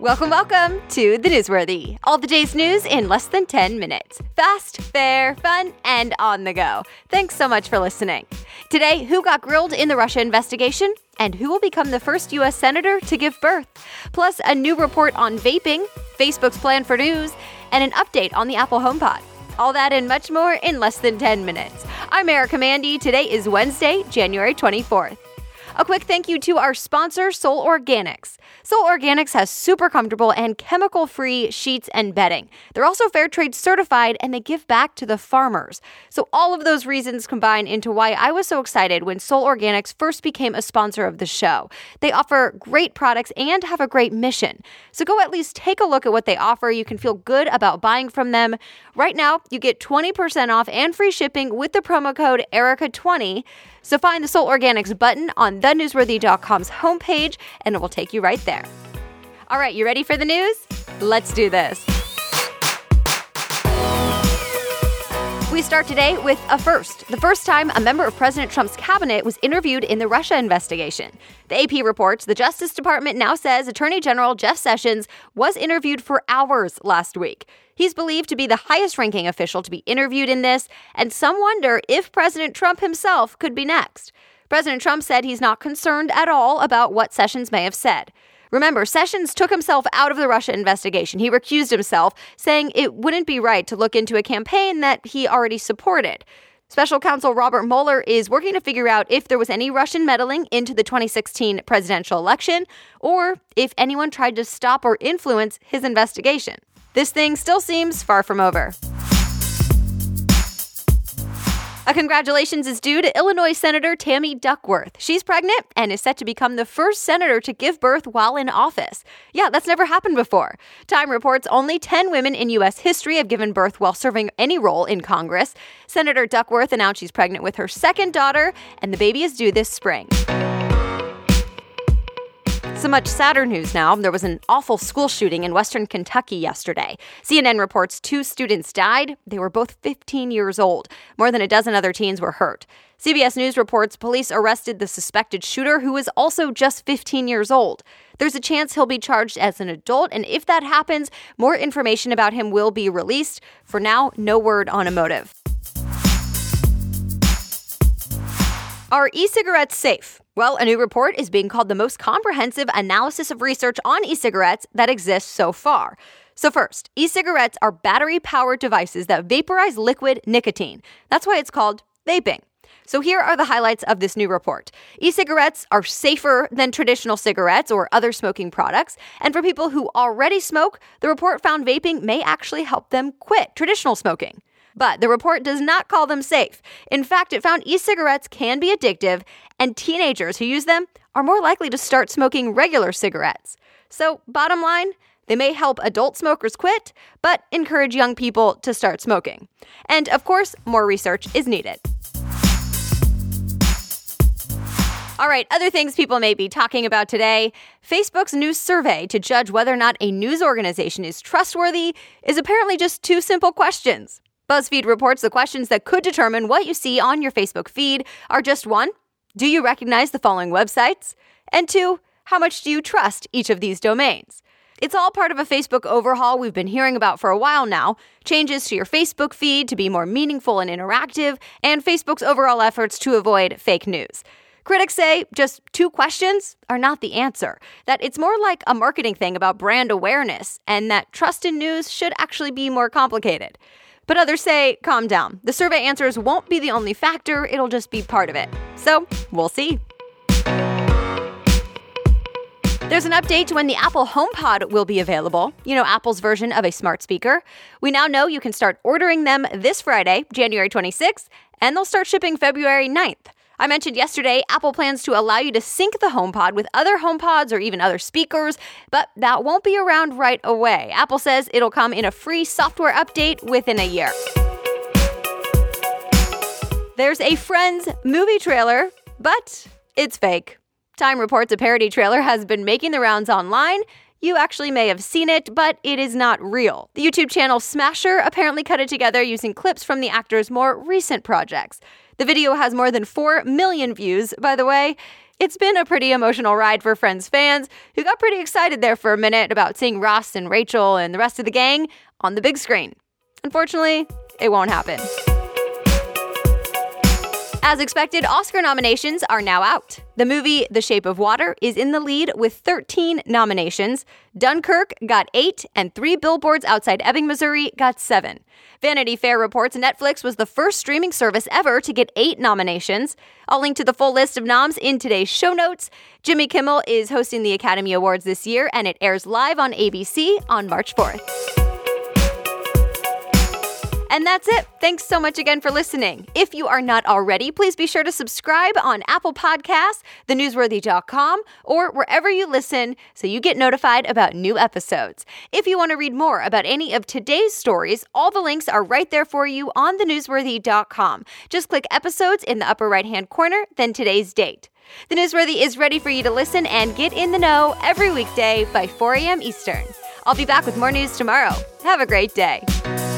Welcome to The Newsworthy. All the day's news in less than 10 minutes. Fast, fair, fun, and on the go. Thanks so much for listening. Today, who got grilled in the Russia investigation? And who will become the first U.S. senator to give birth? Plus, a new report on vaping, Facebook's plan for news, and an update on the Apple HomePod. All that and much more in less than 10 minutes. I'm Erica Mandy. Today is Wednesday, January 24th. A quick thank you to our sponsor, Soul Organics. Soul Organics has super comfortable and chemical-free sheets and bedding. They're also fair trade certified, and they give back to the farmers. So all of those reasons combine into why I was so excited when Soul Organics first became a sponsor of the show. They offer great products and have a great mission. So go at least take a look at what they offer. You can feel good about buying from them. Right now, you get 20% off and free shipping with the promo code ERICA20. So find the Soul Organics button on thenewsworthy.com's homepage, and it will take you right there. All right, you ready for the news? Let's do this. We start today with a first. The first time a member of President Trump's cabinet was interviewed in the Russia investigation. The AP reports the Justice Department now says Attorney General Jeff Sessions was interviewed for hours last week. He's believed to be the highest-ranking official to be interviewed in this, and some wonder if President Trump himself could be next. President Trump said he's not concerned at all about what Sessions may have said. Remember, Sessions took himself out of the Russia investigation. He recused himself, saying it wouldn't be right to look into a campaign that he already supported. Special counsel Robert Mueller is working to figure out if there was any Russian meddling into the 2016 presidential election, or if anyone tried to stop or influence his investigation. This thing still seems far from over. A congratulations is due to Illinois Senator Tammy Duckworth. She's pregnant and is set to become the first senator to give birth while in office. Yeah, that's never happened before. Time reports only 10 women in U.S. history have given birth while serving any role in Congress. Senator Duckworth announced she's pregnant with her second daughter, and the baby is due this spring. So much sadder news now. There was an awful school shooting in western Kentucky yesterday. CNN reports 2 students died. They were both 15 years old. More than a dozen other teens were hurt. CBS News reports police arrested the suspected shooter, who was also just 15 years old. There's a chance he'll be charged as an adult, and if that happens, more information about him will be released. For now, no word on a motive. Are e-cigarettes safe? Well, a new report is being called the most comprehensive analysis of research on e-cigarettes that exists so far. So first, e-cigarettes are battery-powered devices that vaporize liquid nicotine. That's why it's called vaping. So here are the highlights of this new report. E-cigarettes are safer than traditional cigarettes or other smoking products. And for people who already smoke, the report found vaping may actually help them quit traditional smoking. But the report does not call them safe. In fact, it found e-cigarettes can be addictive, and teenagers who use them are more likely to start smoking regular cigarettes. So, bottom line, they may help adult smokers quit, but encourage young people to start smoking. And, of course, more research is needed. All right, other things people may be talking about today. Facebook's new survey to judge whether or not a news organization is trustworthy is apparently just 2 simple questions. BuzzFeed reports the questions that could determine what you see on your Facebook feed are just 1, do you recognize the following websites? And 2, how much do you trust each of these domains? It's all part of a Facebook overhaul we've been hearing about for a while now, changes to your Facebook feed to be more meaningful and interactive, and Facebook's overall efforts to avoid fake news. Critics say just 2 questions are not the answer, that it's more like a marketing thing about brand awareness, and that trust in news should actually be more complicated. But others say, calm down. The survey answers won't be the only factor, it'll just be part of it. So, we'll see. There's an update to when the Apple HomePod will be available. You know, Apple's version of a smart speaker. We now know you can start ordering them this Friday, January 26th, and they'll start shipping February 9th. I mentioned yesterday, Apple plans to allow you to sync the HomePod with other HomePods or even other speakers, but that won't be around right away. Apple says it'll come in a free software update within a year. There's a Friends movie trailer, but it's fake. Time reports a parody trailer has been making the rounds online. You actually may have seen it, but it is not real. The YouTube channel Smasher apparently cut it together using clips from the actor's more recent projects. The video has more than 4 million views, by the way. It's been a pretty emotional ride for Friends fans who got pretty excited there for a minute about seeing Ross and Rachel and the rest of the gang on the big screen. Unfortunately, it won't happen. As expected, Oscar nominations are now out. The movie The Shape of Water is in the lead with 13 nominations. Dunkirk got 8, and 3 Billboards Outside Ebbing, Missouri got 7. Vanity Fair reports Netflix was the first streaming service ever to get 8 nominations. I'll link to the full list of noms in today's show notes. Jimmy Kimmel is hosting the Academy Awards this year, and it airs live on ABC on March 4th. And that's it. Thanks so much again for listening. If you are not already, please be sure to subscribe on Apple Podcasts, thenewsworthy.com, or wherever you listen so you get notified about new episodes. If you want to read more about any of today's stories, all the links are right there for you on thenewsworthy.com. Just click episodes in the upper right-hand corner, then today's date. The Newsworthy is ready for you to listen and get in the know every weekday by 4 a.m. Eastern. I'll be back with more news tomorrow. Have a great day.